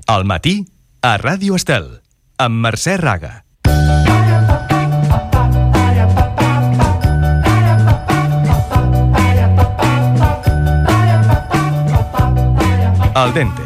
Al matí, a Ràdio Estel, amb Mercè Raga. Al dente.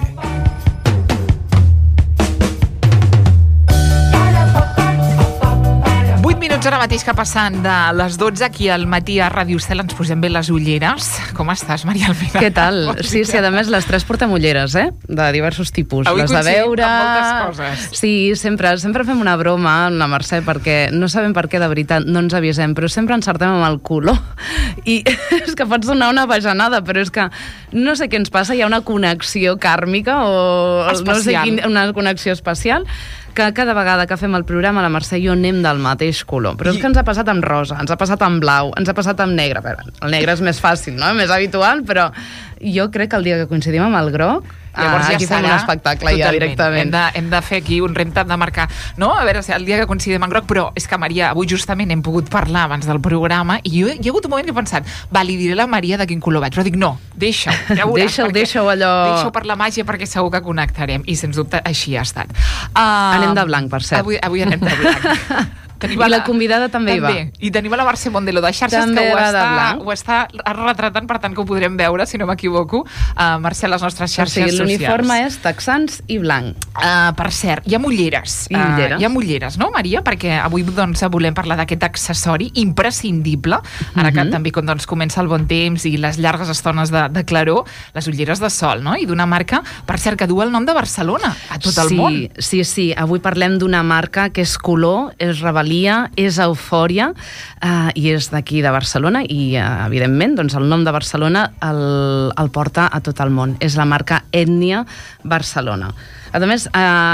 Ara mateix que passant de les 12 aquí al matí a Ràdio Estel ens posem bé les ulleres. Com estàs, Maria Almina? Què tal? Sí, a més les tres portem ulleres, de diversos tipus. Avui les de veure... amb moltes coses. Sí, sempre fem una broma amb la Mercè perquè no sabem per què, de veritat, no ens avisem, però sempre encertem amb el color. I és que pot sonar una bajanada, però és que no sé què ens passa, hi ha una connexió kàrmica o especial. No sé una connexió especial, que cada vegada que fem el programa la Mercè i jo anem del mateix color. Però és que ens ha passat amb rosa, ens ha passat amb blau, ens ha passat amb negre. El negre és més fàcil, no? Més habitual, però jo crec que el dia que coincidim amb el groc, llavors aquí fem un espectacle ja directament. Hem de fer aquí un repte de marcar, no? A veure si el dia que coincidim en groc, però és que, Maria, avui justament hem pogut parlar abans del programa i jo hi ha hagut un moment que he pensat, li diré a la Maria de quin color vaig, però dic, no, deixa-ho, ja veuràs. Deixa-ho allò... Deixa-ho per la màgia perquè segur que connectarem i, sens dubte, així ha estat. Anem de blanc, per cert. Avui anem de blanc. I la convidada també hi va. I tenim a la Mercè Mondelo de xarxes també que ho està retratant, per tant que ho podrem veure, si no m'equivoco. Mercè, a les nostres xarxes socials. L'uniforme és texans i blanc. Per cert, hi ha ulleres. Hi ha ulleres, no, Maria? Perquè avui volem parlar d'aquest accessori imprescindible, ara que també comença el bon temps i les llargues estones de claror, les ulleres de sol, no? I d'una marca, per cert, que du el nom de Barcelona a tot el món. Sí. Avui parlem d'una marca que és color, és rebel·lia, és eufòria i és d'aquí de Barcelona i evidentment el nom de Barcelona el porta a tot el món. És la marca Ètnia Barcelona. A més,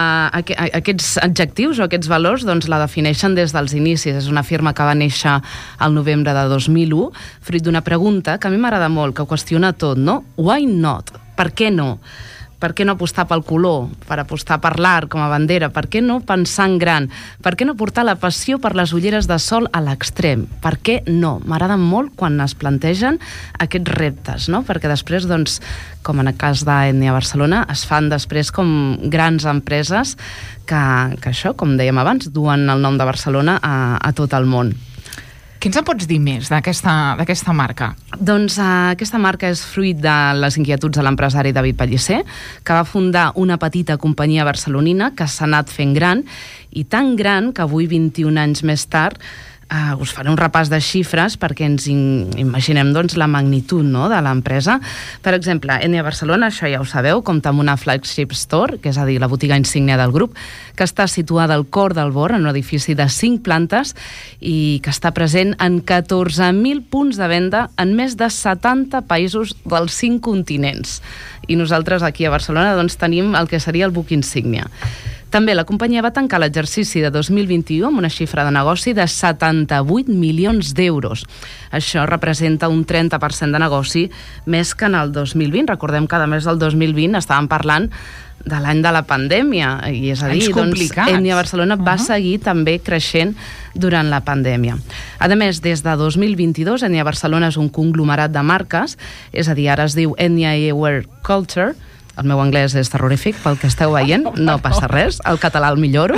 aquests adjectius o aquests valors la defineixen des dels inicis. És una firma que va néixer al novembre de 2001, fruit d'una pregunta que a mi m'agrada molt, que ho qüestiona tot, no? Why not? Per què no? Per què no apostar pel color? Per apostar per l'art com a bandera? Per què no pensar en gran? Per què no portar la passió per les ulleres de sol a l'extrem? Per què no? M'agrada molt quan es plantegen aquests reptes, no? Perquè després, com en el cas d'Ètnia Barcelona, es fan després com grans empreses que això, com dèiem abans, duen el nom de Barcelona a tot el món. Què ens en pots dir més d'aquesta marca? Aquesta marca és fruit de les inquietuds de l'empresari David Pellicer, que va fundar una petita companyia barcelonina que s'ha anat fent gran, i tan gran que avui, 21 anys més tard, us faré un repàs de xifres perquè ens imaginem la magnitud, no?, de l'empresa. Per exemple, Ètnia Barcelona, això ja ho sabeu, compta amb una flagship store, que és a dir, la botiga insígnia del grup, que està situada al cor del Bor, en un edifici de 5 plantes i que està present en 14.000 punts de venda en més de 70 països dels 5 continents. I nosaltres aquí a Barcelona tenim el que seria el buc insígnia. També la companyia va tancar l'exercici de 2021 amb una xifra de negoci de 78 milions d'euros. Això representa un 30% de negoci més que en el 2020. Recordem que, a més del 2020, estàvem parlant de l'any de la pandèmia, i és a dir, Ètnia Barcelona va seguir també creixent durant la pandèmia. A més, des de 2022, Ètnia Barcelona és un conglomerat de marques, és a dir, ara es diu Ètnia Eyewear Culture. El meu anglès és terrorífic, pel que esteu veient, no passa res, el català el milloro,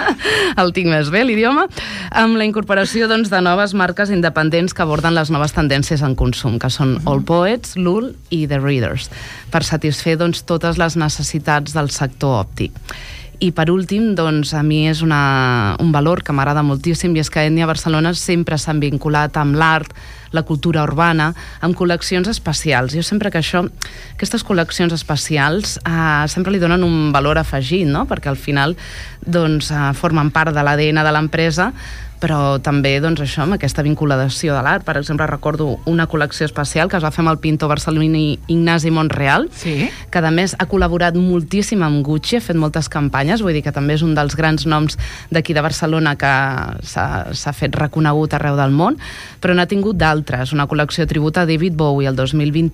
el tinc més bé, l'idioma, amb la incorporació de noves marques independents que aborden les noves tendències en consum, que són All Poets, Lul i The Readers, per satisfer totes les necessitats del sector òptic. I per últim, a mi és un valor que m'agrada moltíssim, i és que Ètnia Barcelona sempre s'han vinculat amb l'art, la cultura urbana, amb col·leccions especials. Jo sempre que aquestes col·leccions especials sempre li donen un valor afegit, no?, perquè al final formen part de l'ADN de l'empresa, però també això, amb aquesta vinculació de l'art. Per exemple, recordo una col·lecció especial que es va fer amb el pintor barceloní Ignasi Montreal, que a més ha col·laborat moltíssim amb Gucci, ha fet moltes campanyes, vull dir que també és un dels grans noms d'aquí de Barcelona que s'ha fet reconegut arreu del món, però n'ha tingut d'altres. Una col·lecció tribut a David Bowie el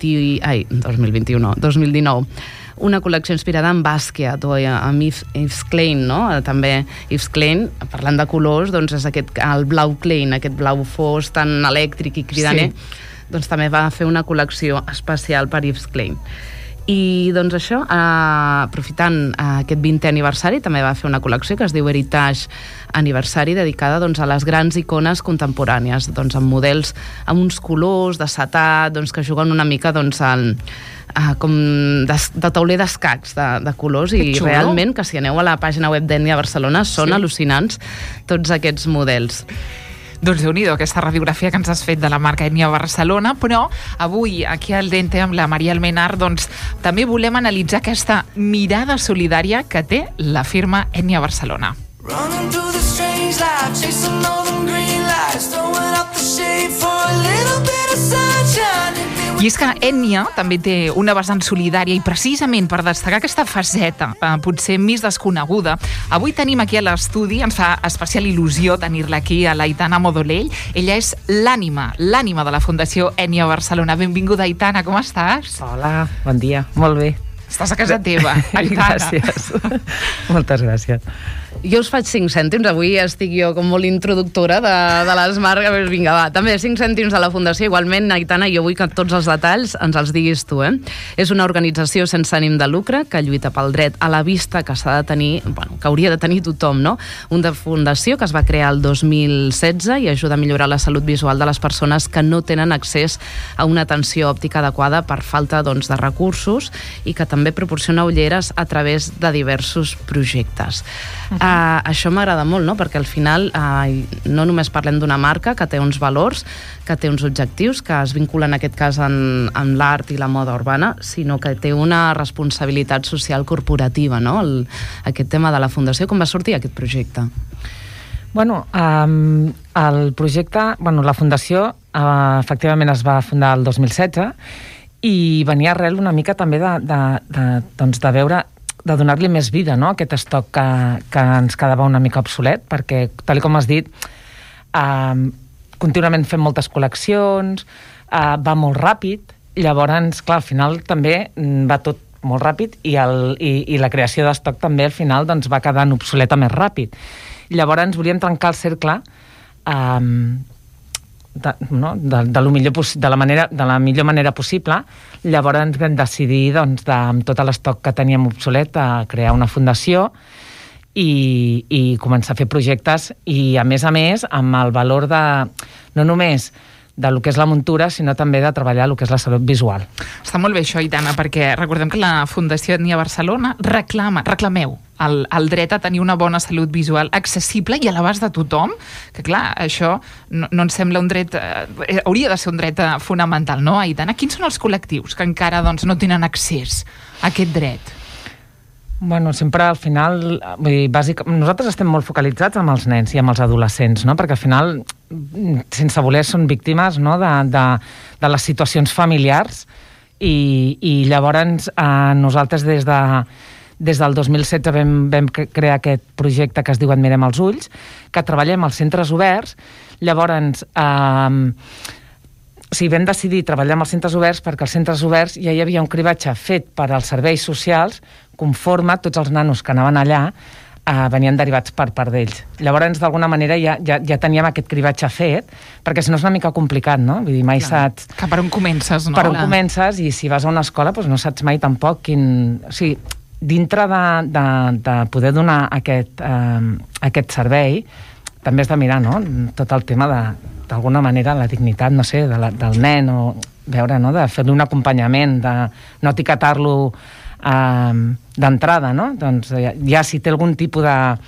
2019, una col·lecció inspirada en Basquiat o amb Yves Klein, no? També Yves Klein, parlant de colors, és el blau Klein, aquest blau fos tan elèctric i cridaner, també va fer una col·lecció especial per Yves Klein. I doncs això, aprofitant aquest 20è aniversari, també va fer una col·lecció que es diu Heritage Aniversari, dedicada doncs, a les grans icones contemporànies, doncs, amb models amb uns colors d'acetat, doncs, que juguen una mica doncs, com de tauler d'escacs de colors, i realment que si aneu a la pàgina web d'Ètnia Barcelona són al·lucinants tots aquests models. Doncs déu-n'hi-do, aquesta radiografia que ens has fet de la marca Ètnia Barcelona, però avui aquí al Dente amb la Maria Almenar doncs també volem analitzar aquesta mirada solidària que té la firma Ètnia Barcelona. Running through the strange life, chasing all them green lights, throwing up the shade for a little bit of sunshine. I és que Ètnia també té una vessant solidària i precisament per destacar aquesta faceta potser més desconeguda, avui tenim aquí a l'estudi, ens fa especial il·lusió tenir-la aquí, a l'Aitana Modolell. Ella és l'ànima de la Fundació Ètnia Barcelona. Benvinguda, Aitana, com estàs? Hola, bon dia, molt bé. Estàs a casa teva, Aitana. Gràcies, moltes gràcies. Jo us faig 5 cèntims, avui estic jo com molt introductora de les marques. Vinga, va, també 5 cèntims de la Fundació. Igualment, Aitana, jo vull que tots els detalls ens els diguis tu, És una organització sense ànim de lucre que lluita pel dret a la vista que s'ha de tenir, que hauria de tenir tothom, no? Una fundació que es va crear el 2016 i ajuda a millorar la salut visual de les persones que no tenen accés a una atenció òptica adequada per falta doncs, de recursos, i que també proporciona ulleres a través de diversos projectes. Això m'agrada molt, no? Perquè al final no només parlem d'una marca que té uns valors, que té uns objectius, que es vinculen en aquest cas amb l'art i la moda urbana, sinó que té una responsabilitat social corporativa, no? Aquest tema de la Fundació. Com va sortir aquest projecte? Bueno, el projecte, la Fundació efectivament es va fundar el 2016 i venia arrel una mica també de veure, de donar-li més vida, no?, a aquest estoc que ens quedava una mica obsolet, perquè, tal com has dit, contínuament fem moltes col·leccions, va molt ràpid, llavors, clar, al final també va tot molt ràpid i la creació d'estoc també al final doncs, va quedant obsoleta més ràpid. Llavors volíem trencar el cercle de la millor manera possible. Llavors vam decidir, doncs, amb tot l'estoc que teníem obsolet, a crear una fundació i començar a fer projectes i, a més, amb el valor de, no només de lo que és la muntura, sinó també de treballar el que és la salut visual. Està molt bé això, Aitana, perquè recordem que la Fundació Ètnia Barcelona reclameu el dret a tenir una bona salut visual accessible i a l'abast de tothom, que clar, això no ens sembla un dret, hauria de ser un dret fonamental, no, Aitana? Quins són els col·lectius que encara doncs, no tenen accés a aquest dret? Bueno, sempre al final, nosaltres estem molt focalitzats amb els nens i amb els adolescents, no? Perquè al final, sense voler, són víctimes, no?, de les situacions familiars i llavors nosaltres des del 2016 vam crear aquest projecte que es diu Admirem els ulls, que treballem als centres oberts. Llavors, vam decidir treballar amb els centres oberts perquè als centres oberts ja hi havia un cribatge fet per als serveis socials conforme tots els nanos que anaven allà venien derivats per part d'ells. Llavors, d'alguna manera, ja teníem aquest cribatge fet, perquè si no és una mica complicat, no? Vull dir, mai saps... Que per on comences, no? Per on comences, i si vas a una escola doncs no saps mai tampoc quin... O sigui, dintre de poder donar aquest servei, també has de mirar, no?, tot el tema d'alguna manera, la dignitat, no sé, del nen, o veure, no?, de fer-li un acompanyament, de no etiquetar-lo d'entrada, no? Doncs ja si té algun tipus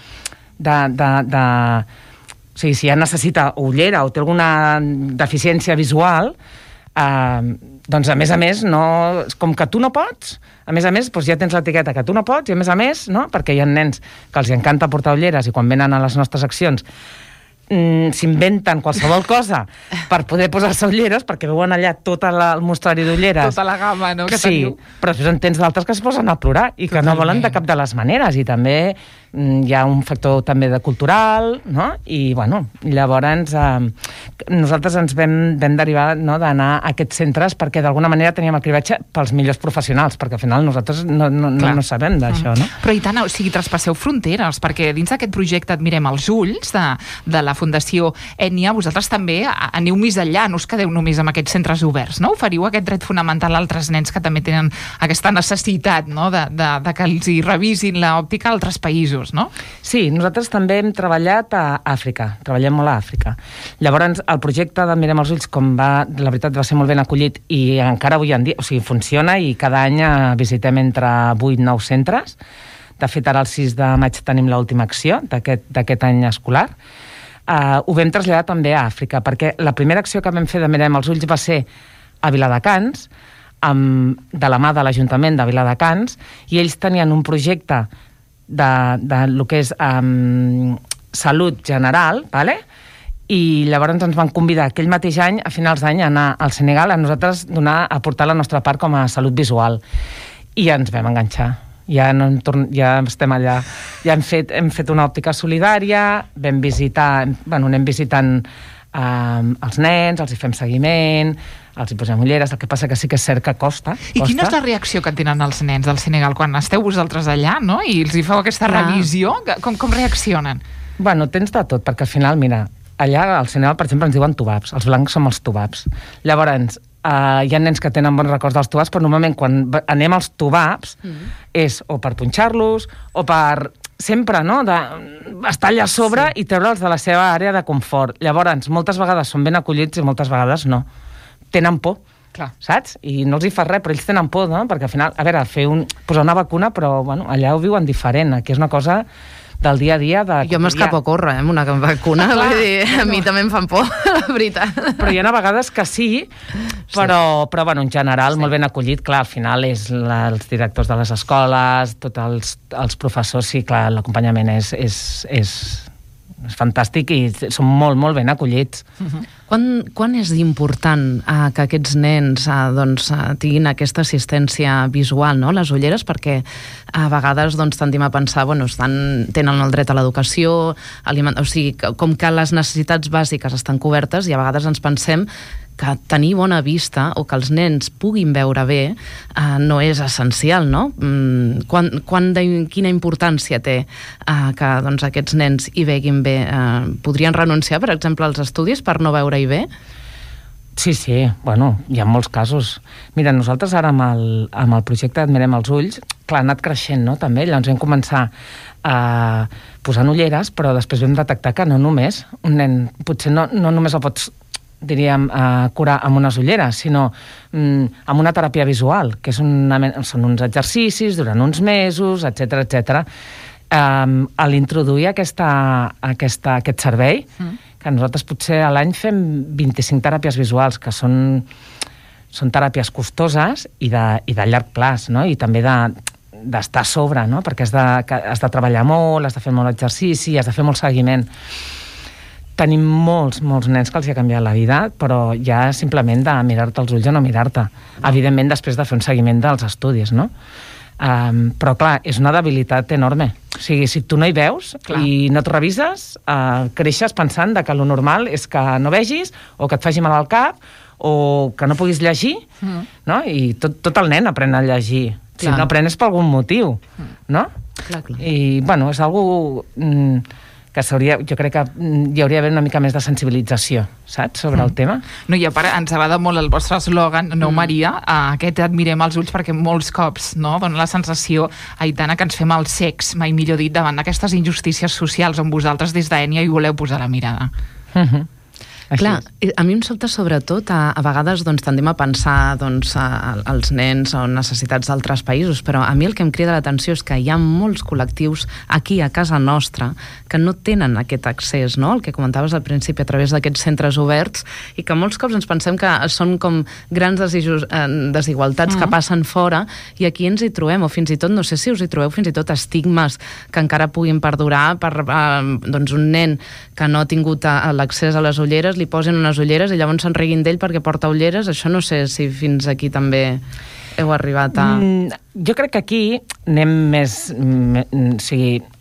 o sigui, si ja necessita ullera o té alguna deficiència visual, doncs a més, no, com que tu no pots, a més, doncs ja tens l'etiqueta que tu no pots, i a més, no? Perquè hi ha nens que els encanta portar ulleres i quan venen a les nostres accions s'inventen qualsevol cosa per poder posar-se ulleres, perquè veuen allà tot el mostrari d'ulleres. Tota la gamma, no?, que sí, teniu. Però després en tens d'altres que es posen a plorar i que no volen de cap de les maneres, i també hi ha un factor també de cultural, no? I, bueno, llavors nosaltres ens vam derivar, no, d'anar a aquests centres perquè d'alguna manera teníem el cribatge pels millors professionals, perquè al final nosaltres no sabem d'això, no? Però i tant, o sigui, traspasseu fronteres, perquè dins d'aquest projecte Admirem els ulls de la Fundació Ètnia, vosaltres també aneu més enllà, no us quedeu només amb aquests centres oberts, no? Oferiu aquest dret fonamental a altres nens que també tenen aquesta necessitat, no?, de que els hi revisin l'òptica a altres països, no? Sí, nosaltres també hem treballat a Àfrica, treballem molt a Àfrica. Llavors, el projecte d'Admirem els ulls, com la veritat va ser molt ben acollit i encara avui en dia, o sigui, funciona i cada any visitem entre 8 i 9 centres. De fet, ara el 6 de maig tenim l'última acció d'aquest any escolar. Ho vam traslladar també a Àfrica, perquè la primera acció que vam fer d'Admirem els ulls va ser a Viladecans, de la mà de l'Ajuntament de Viladecans, i ells tenien un projecte de lo que és salut general, ¿vale? I llavors ens van convidar aquell mateix any, a finals d'any, a anar al Senegal a nosaltres a portar la nostra part com a salut visual. I ens vam enganxar. Ja estem allà. Ja hem fet una òptica solidària, anem visitant els nens, els hi fem seguiment, els hi posem ulleres, el que passa que sí que és cert que costa. I quina és la reacció que tenen els nens del Senegal quan esteu vosaltres allà, no?, i els hi feu aquesta revisió? Com reaccionen? Bueno, tens de tot, perquè al final, mira, allà al Senegal, per exemple, ens diuen tubabs. Els blancs som els tubabs. Llavors, hi ha nens que tenen bons records dels tubabs, però normalment quan anem als tubabs és o per punxar-los o per sempre, no?, d'estar allà a sobre i treure'ls de la seva àrea de confort. Llavors, moltes vegades són ben acollits i moltes vegades no. Tenen por, clar, saps? I no els hi fa res, però ells tenen por, no? Perquè al final, a veure, posar una vacuna, però bueno, allà ho viuen diferent. Aquí és una cosa del dia a dia. Jo m'escapo a córrer, amb una vacuna. Vull dir, a mi també em fan por, la veritat. Però hi ha vegades que sí, però bueno, en general, molt ben acollit. Clar, al final és els directors de les escoles, tots els professors, sí, clar, l'acompanyament és fantàstic i són molt, molt ben acollits. Quan és important que aquests nens tinguin aquesta assistència visual, no?, les ulleres, perquè a vegades tendim a pensar, tenen el dret a l'educació, o sigui, com que les necessitats bàsiques estan cobertes i a vegades ens pensem que tenir bona vista o que els nens puguin veure bé no és essencial, no? Quina importància té que aquests nens hi veguin bé? Podrien renunciar, per exemple, als estudis per no veure-hi bé? Sí, bueno, hi ha molts casos. Mira, nosaltres ara amb el projecte Admirem els ulls, clar, ha anat creixent, no?, també. Llavors vam començar posant ulleres, però després vam detectar que no només un nen, potser no només el pots, diríem, curar amb unes ulleres, sinó amb una teràpia visual, que són uns exercicis durant uns mesos, etc. A l'introduir aquest servei, que nosaltres potser a l'any fem 25 teràpies visuals, que són teràpies costoses i de llarg plaç, no?, i també d'estar a sobre, no?, perquè has de treballar molt, has de fer molt exercici, has de fer molt seguiment. Tenim molts nens que els ha canviat la vida, però ja simplement de mirar-te els ulls o no mirar-te. Evidentment, després de fer un seguiment dels estudis, no? Però, clar, és una debilitat enorme. O sigui, si tu no hi veus i no et revises, creixes pensant que lo normal és que no vegis, o que et faci mal al cap, o que no puguis llegir, no? I tot el nen aprèn a llegir. Si no aprèn és per algun motiu, no? I, bueno, és algo que jo crec que hi hauria d'haver una mica més de sensibilització, saps?, sobre el tema. No, i a part, ens agrada molt el vostre eslògan, no, Maria, aquest Admirem els ulls, perquè molts cops, no?, dona la sensació, Aitana, que ens fem els cecs, mai millor dit, davant d'aquestes injustícies socials on vosaltres des d'Ètnia hi voleu posar la mirada. Clar, a mi em sobta sobretot, a vegades tendim a pensar als nens o necessitats d'altres països, però a mi el que em crida l'atenció és que hi ha molts col·lectius aquí a casa nostra que no tenen aquest accés, no?, el que comentaves al principi a través d'aquests centres oberts, i que molts cops ens pensem que són com grans desigualtats que passen fora, i aquí ens hi trobem, o fins i tot, no sé si us hi trobeu, fins i tot estigmes que encara puguin perdurar per un nen que no ha tingut l'accés a les ulleres, li posen unes ulleres i llavors se'n riguin d'ell perquè porta ulleres. Això no sé si fins aquí també heu arribat a... Jo crec que aquí anem més... O sigui,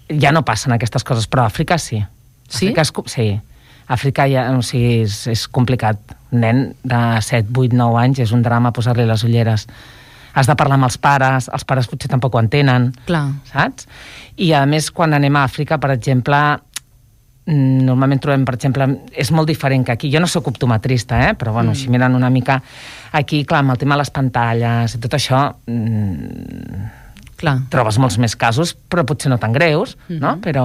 ja no passen aquestes coses, però a Àfrica sí. Sí? Sí. Àfrica ja, o sigui, és complicat. Un nen de 7, 8, 9 anys és un drama posar-li les ulleres. Has de parlar amb els pares potser tampoc ho entenen. Clar. Saps? I a més, quan anem a Àfrica, per exemple, normalment trobem, per exemple, és molt diferent que aquí. Jo no sóc optometrista, però bueno, així mirant una mica aquí, clar, amb el tema de les pantalles i tot això, clar, trobes molts més casos, però potser no tan greus, no? Però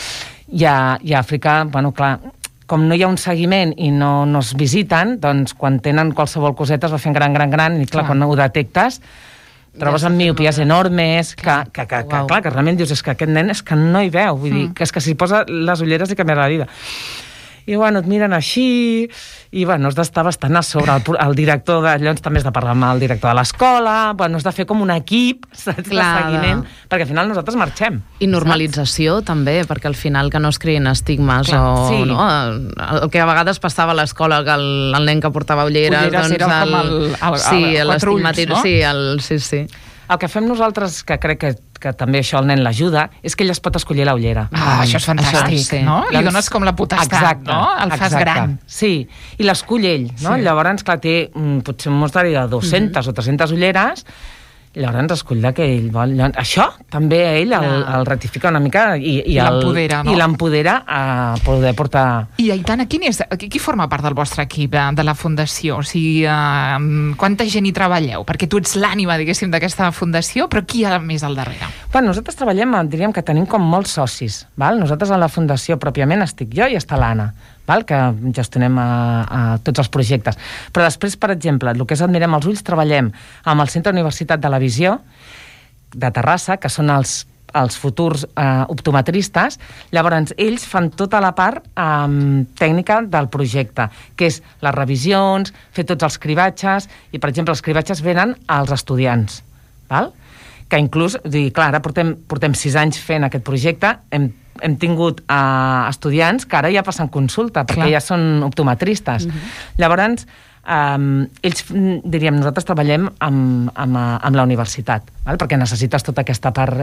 i a Àfrica, bueno, clar, com no hi ha un seguiment i no es visiten, doncs quan tenen qualsevol coseta es va fent gran, i clar, quan ho detectes trobes amb miopies enormes clar, que realment dius, és que aquest nen és que no hi veu, vull dir, que és que si posa les ulleres li canviarà la vida. I bueno, et miren així, i bueno, has d'estar bastant a sobre. El director d'allò també has de parlar amb el director de l'escola, bueno, has de fer com un equip, saps, de seguiment, perquè al final nosaltres marxem. I normalització, també, perquè al final que no es creïn estigmes no? El que a vegades passava a l'escola, que el nen que portava ulleres doncs era com l'estigmatisme, no? Sí. El que fem nosaltres, que crec que també això el nen l'ajuda, és que ell es pot escollir la ullera. Això és fantàstic, no? Li dones com la potestat, no? El fas gran. Sí, i l'escull ell, no? Sí. Llavors, clar, té potser un mostari de 200 o 300 ulleres, llavors escull que ell vol. Això també ell el ratifica una mica i l'empodera, no? I l'empodera a poder portar... I Aitana, qui forma part del vostre equip, de la Fundació? O sigui, quanta gent hi treballeu? Perquè tu ets l'ànima, diguéssim, d'aquesta fundació, però qui hi ha més al darrere? Bueno, nosaltres treballem, diríem que tenim com molts socis, val? Nosaltres a la Fundació pròpiament estic jo i està l'Anna, val? Que gestionem a tots els projectes. Però després, per exemple, el que és Admirem els Ulls, treballem amb el Centre Universitat de la Visió de Terrassa, que són els futurs optometristes. Llavors, ells fan tota la part tècnica del projecte, que és les revisions, fer tots els cribatges, i, per exemple, els cribatges venen als estudiants, val? Que inclús, clar, ara portem 6 anys fent aquest projecte, hem tingut estudiants que ara ja passen consulta, perquè ja són optometristes. Llavors, ells, diríem, nosaltres treballem amb la universitat, val? Perquè necessites tota aquesta part...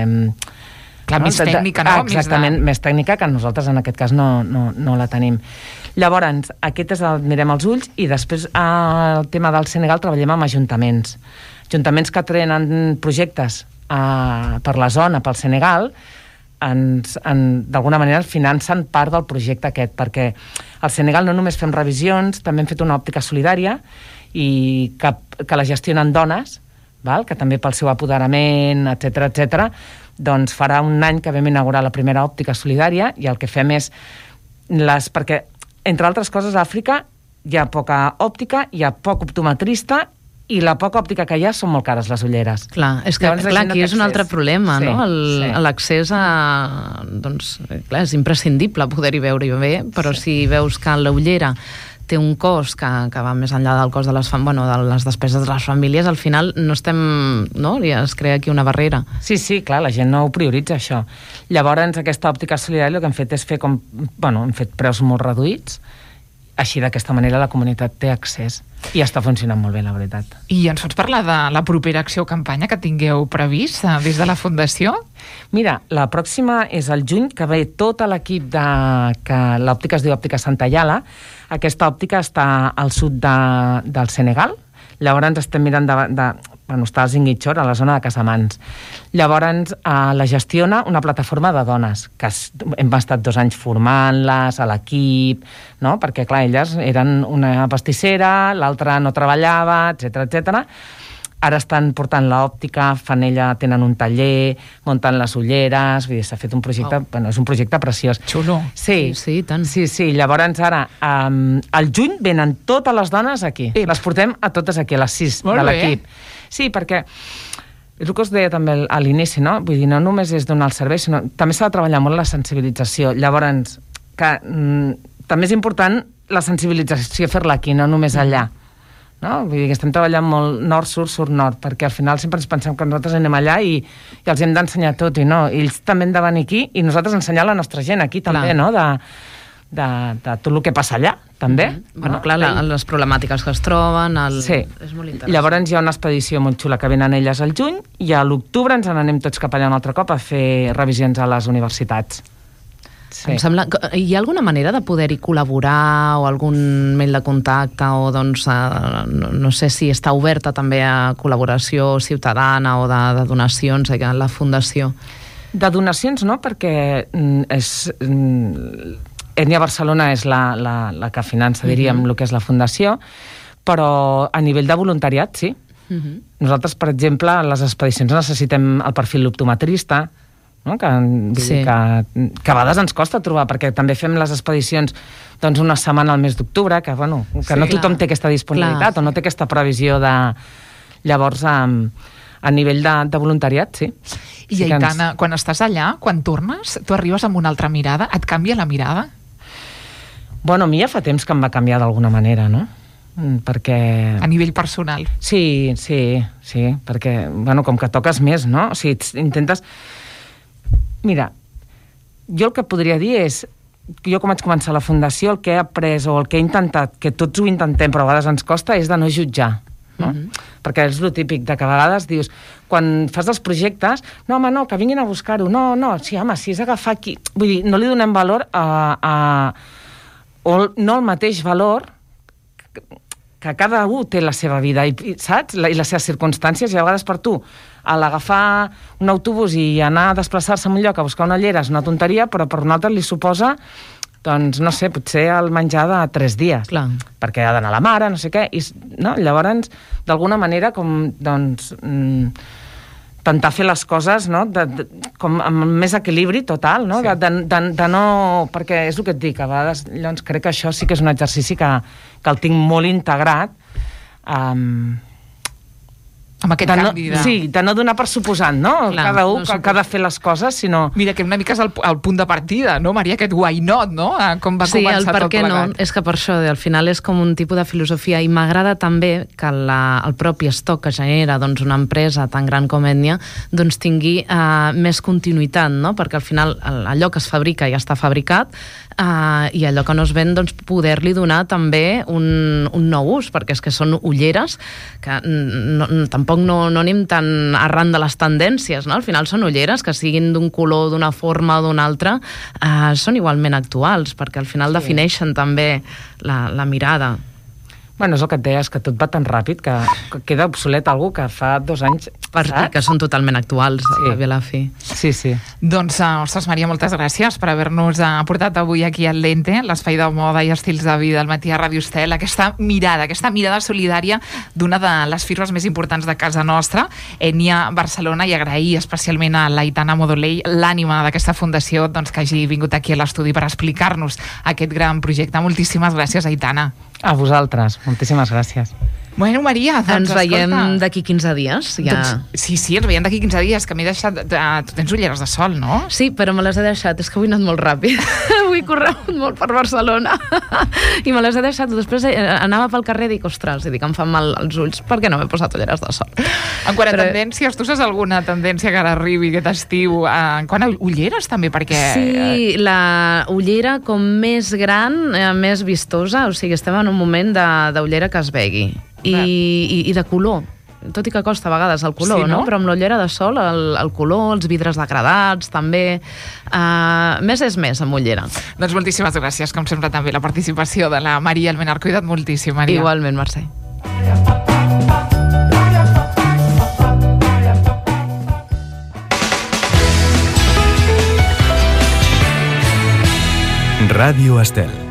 més tècnica, no? Exactament, més tècnica, que nosaltres en aquest cas no la tenim. Llavors, aquest és el Mirem els Ulls, i després el tema del Senegal treballem amb ajuntaments que tenen projectes per la zona, pel Senegal, d'alguna manera financen part del projecte aquest, perquè al Senegal no només fem revisions, també hem fet una òptica solidària i que la gestionen dones, val? Que també pel seu apoderament, etc, doncs farà un any que vam inaugurar la primera òptica solidària, i el que fem és perquè, entre altres coses, a Àfrica hi ha poca òptica, hi ha poc optometrista, i la poca òptica que hi ha són molt cares, les ulleres. Clar, és que aquí és un altre problema, no? L'accés a... Doncs, clar, és imprescindible poder-hi veure bé, però si veus que la ullera té un cost que va més enllà del cost de les despeses de les famílies, al final no estem... no? I es crea aquí una barrera. Sí, clar, la gent no ho prioritza, això. Llavors, aquesta òptica solidària el que hem fet és fer hem fet preus molt reduïts, així d'aquesta manera la comunitat té accés i està funcionant molt bé, la veritat. I ens pots parlar de la propera acció o campanya que tingueu previst des de la Fundació? Mira, la pròxima és el juny, que ve tot l'equip que l'òptica es diu Òptica Santa Yala. Aquesta òptica està al sud del Senegal. Llavors estem mirant està a Ziguinchor, a la zona de Casamance. Llavors la gestiona una plataforma de dones, que hem estat 2 anys formant-les a l'equip, no? Perquè, clar, elles eren una pastissera, l'altra no treballava, etc. Ara estan portant l'òptica, tenen un taller, muntant les ulleres, vull dir, s'ha fet un projecte, és un projecte preciós. Xulo. Sí, tant. Sí, llavors ara, al juny venen totes les dones aquí. Les portem a totes aquí, a les 6 de l'equip. Sí, perquè és el que us deia també a l'inici, no? Vull dir, no només és donar el servei, sinó també s'ha de treballar molt la sensibilització. Llavors, també és important la sensibilització, fer-la aquí, no només allà. No? Vull dir que estem treballant molt nord-sud, sud-nord, perquè al final sempre ens pensem que nosaltres anem allà i els hem d'ensenyar tot, i no, ells també han de venir aquí i nosaltres ensenyar la nostra gent aquí també, no? de tot el que passa allà, també. Bueno, clar, les problemàtiques que es troben... Sí. És molt interessant. Llavors hi ha una expedició molt xula que venen elles al juny i a l'octubre ens n'anem tots cap allà un altre cop a fer revisions a les universitats. Sí. Em sembla... Hi ha alguna manera de poder-hi col·laborar o algun mail de contacte o doncs no sé si està oberta també a col·laboració ciutadana o de donacions a la Fundació? De donacions no, perquè Ètnia Barcelona és la que finança, diríem, el que és la Fundació, però a nivell de voluntariat, sí. Nosaltres, per exemple, a les expedicions necessitem el perfil l'optometrista, no? Que a vegades ens costa trobar, perquè també fem les expedicions doncs, una setmana al mes d'octubre, que no tothom té aquesta disponibilitat o no té aquesta previsió de... Llavors, a nivell de voluntariat, sí. I Aitana, quan estàs allà, quan tornes, tu arribes amb una altra mirada, et canvia la mirada? Bueno, a mi ja fa temps que em va canviar d'alguna manera, no? Perquè... A nivell personal. Sí, perquè, bueno, com que toques més, no? O sigui, intentes... Mira, jo el que podria dir és, jo com vaig començar la Fundació, el que he après o el que he intentat, que tots ho intentem però a vegades ens costa, és de no jutjar, no? Perquè és el típic de que a vegades dius, quan fas els projectes, no, home, no, que vinguin a buscar-ho, no, sí, home, si és agafar aquí... Vull dir, no li donem valor o no el mateix valor que cada un té la seva vida, saps? I les seves circumstàncies, i a vegades per tu, a l'agafar un autobús i anar a desplaçar-se a un lloc a buscar una llera és una tonteria, però per un altre li suposa, doncs, no sé, potser el menjar de 3 dies. Clar. Perquè ha d'anar la mare, no sé què, i, no? Llavors, d'alguna manera, com, doncs, intentar fer les coses, no? Com amb més equilibri total, no? Sí. De no... Perquè és el que et dic, a vegades, llavors, crec que això sí que és un exercici que el tinc molt integrat, amb aquest canvi de... Sí, de no donar per suposat, no? Clar, cada un que ha de fer les coses, sinó... Mira, que una mica és el punt de partida, no, Maria? Aquest why not, no? Com va començar tot plegat. Sí, el per què no, és que per això, al final és com un tipus de filosofia, i m'agrada també que el propi stock que genera doncs, una empresa tan gran com Ètnia doncs tingui més continuïtat, no? Perquè al final allò que es fabrica ja està fabricat, i allò que no es ven, doncs poder-li donar també un nou ús, perquè és que són ulleres que tampoc no anem tan arran de les tendències, no? Al final són ulleres que siguin d'un color, d'una forma o d'una altra, són igualment actuals, perquè al final defineixen també la mirada. Bueno, és el que et deies, que tot va tan ràpid que queda obsolet algú que fa 2 anys... Que són totalment actuals, a la fi. Sí. Doncs, ostres, Maria, moltes gràcies per haver-nos portat avui aquí al Lente, l'espai de moda i estils de vida al matí a Ràdio Estel, aquesta mirada solidària d'una de les firmes més importants de casa nostra, Ètnia Barcelona, i agrair especialment a l'Aitana Modolell, l'ànima d'aquesta fundació, doncs, que hagi vingut aquí a l'estudi per explicar-nos aquest gran projecte. Moltíssimes gràcies, Aitana. A vosaltres, moltíssimes gràcies. Bueno, Maria, doncs, ens veiem d'aquí 15 dies. Ja. Doncs, sí, ens veiem d'aquí 15 dies, que m'he deixat... Tu tens ulleres de sol, no? Sí, però me les he deixat, és que avui he anat molt ràpid. Avui he corregut molt per Barcelona i me les he deixat. Després anava pel carrer i dic, ostres, em fan mal els ulls, per què no m'he posat ulleres de sol? En quant a tendències, tu saps alguna tendència que ara arribi aquest estiu? En quant a ulleres, també, perquè... Sí, la ullera com més gran, més vistosa, o sigui, estem en un moment d'ullera que es vegui. I de color, tot i que costa a vegades el color, sí, no? Però amb l'ullera de sol el color, els vidres degradats també, més és més amb ullera. Doncs moltíssimes gràcies, com sempre també la participació de la Maria Almenar. Cuida't moltíssim, Maria. Igualment, Mercè. Ràdio Estel.